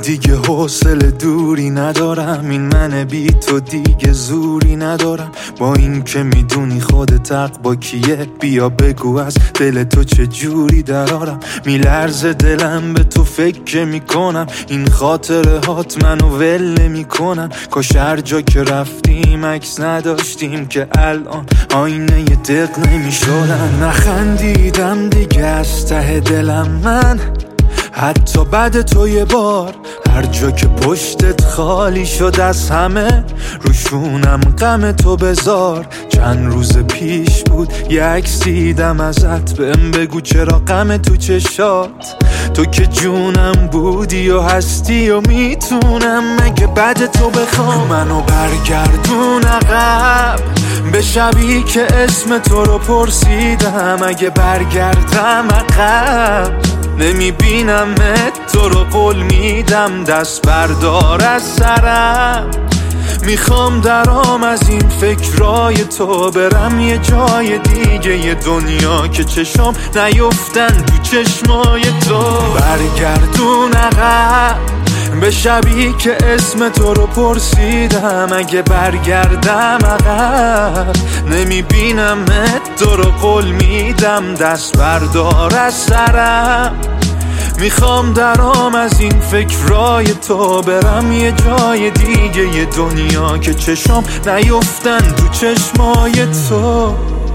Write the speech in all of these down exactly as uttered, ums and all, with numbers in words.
دیگه حوصله دوری ندارم، این من بی تو دیگه زوری ندارم. با این که میدونی خودت حق با کیه، بیا بگو از دل تو چه جوری درارم. میلرزه دلم به تو فکر میکنم، این خاطره هات منو ول میکنن. کاش هر جا که رفتیم عکس نداشتیم که الان آینه ی دق نمیشدن. نخندیدم دیگه از ته دلم من، حتی بعد تو یه بار. هر جا که پشتت خالی شد از همه، روشونم غم تو بذار. چند روز پیش بود یه عکس دیدم ازت، بهم بگو چرا غم تو چشات. تو که جونم بودی و هستی و میتونم مگه بعد تو بخوام منو برگردون عقب به شبی که اسم تو رو پرسیدم. اگه برگردم عقب نمیبینمت، تو رو قول میدم دست بردار از سرم. میخوام درام از این فکرای تو، برم یه جای دیگه یه دنیا که چشم نیفتن تو چشمای تو. برگردون عقب به شبی که اسم تو رو پرسیدم. اگه برگردم عقب نمیبینمت، تو رو قول میدم دست بردار از سرم. میخوام درام از این فکرای تو، برم یه جای دیگه یه دنیا که چشم نیفتن تو چشمای تو.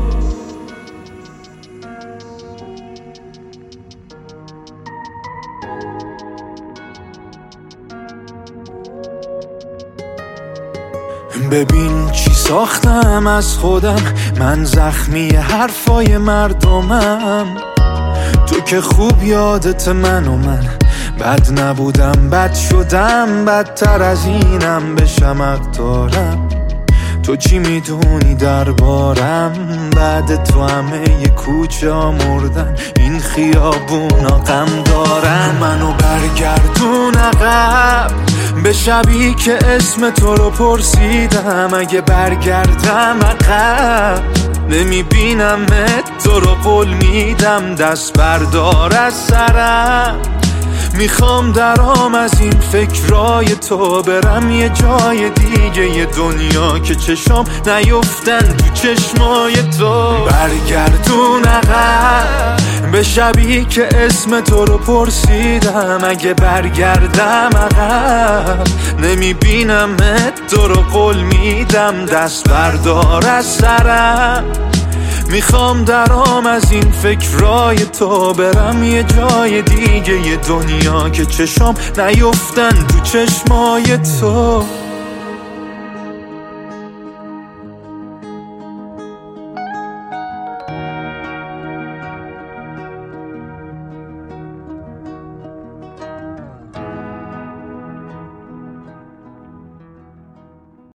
ببین چی ساختم از خودم، من زخمی حرفای مردمم. تو که خوب یادت من و من بد نبودم، بد شدم، بدتر از اینم بشم حق دارم. تو چی میدونی دربارم، بعد تو همه ی کوچه ها مردن، این خیابونا غم دارن. منو برگردون عقب به شبی که اسم تو رو پرسیدم. اگه برگردم عقب نمیبینمت، تو رو قول میدم دست بردار از سرم. میخوام درام از این فکرای تو، برم یه جای دیگه یه دنیا که چشم نیفتن تو چشمای تو. برگردون عقب به شبی که اسم تو رو پرسیدم. اگه برگردم عقب نمیبینمت، تو رو قول میدم دست بردار از سرم. میخوام درام از این فکرای تو، برم یه جای دیگه یه دنیا که چشم نیفتن تو چشمای تو.